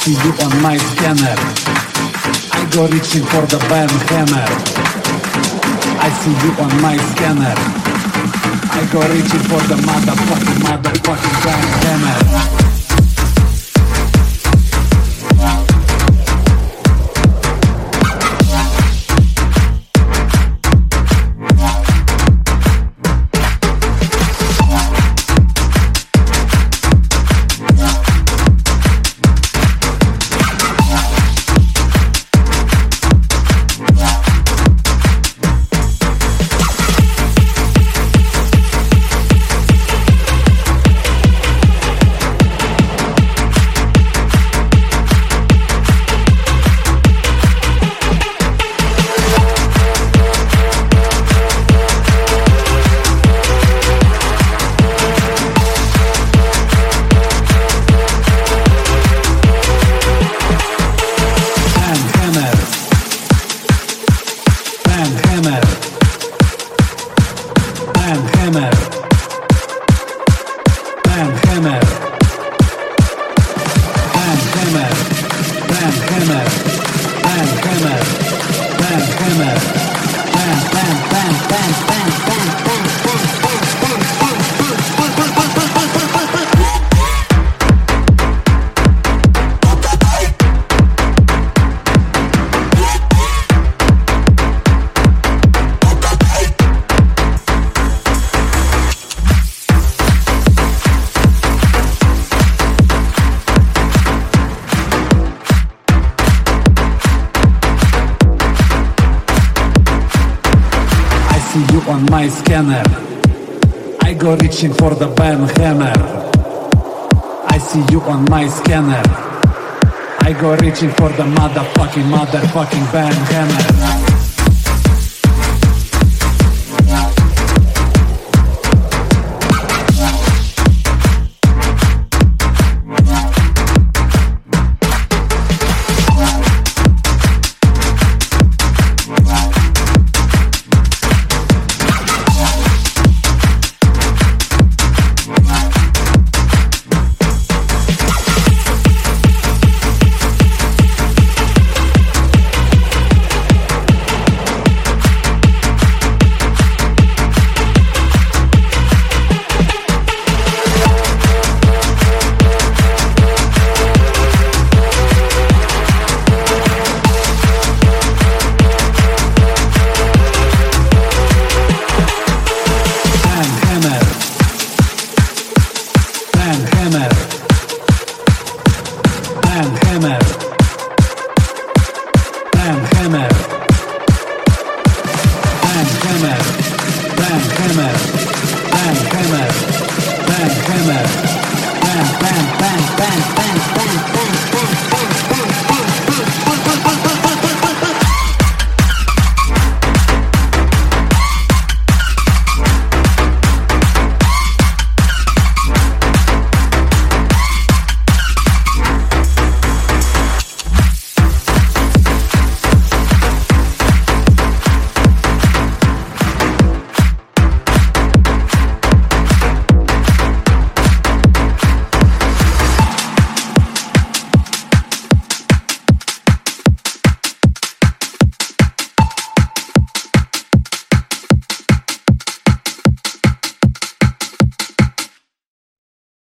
see you on my scanner. I go reaching for the band hammer. I see you on my scanner. I go reaching for the motherfucking band hammer. On my scanner, I go reaching for the band hammer. I see you on my scanner. I go reaching for the motherfucking band hammer.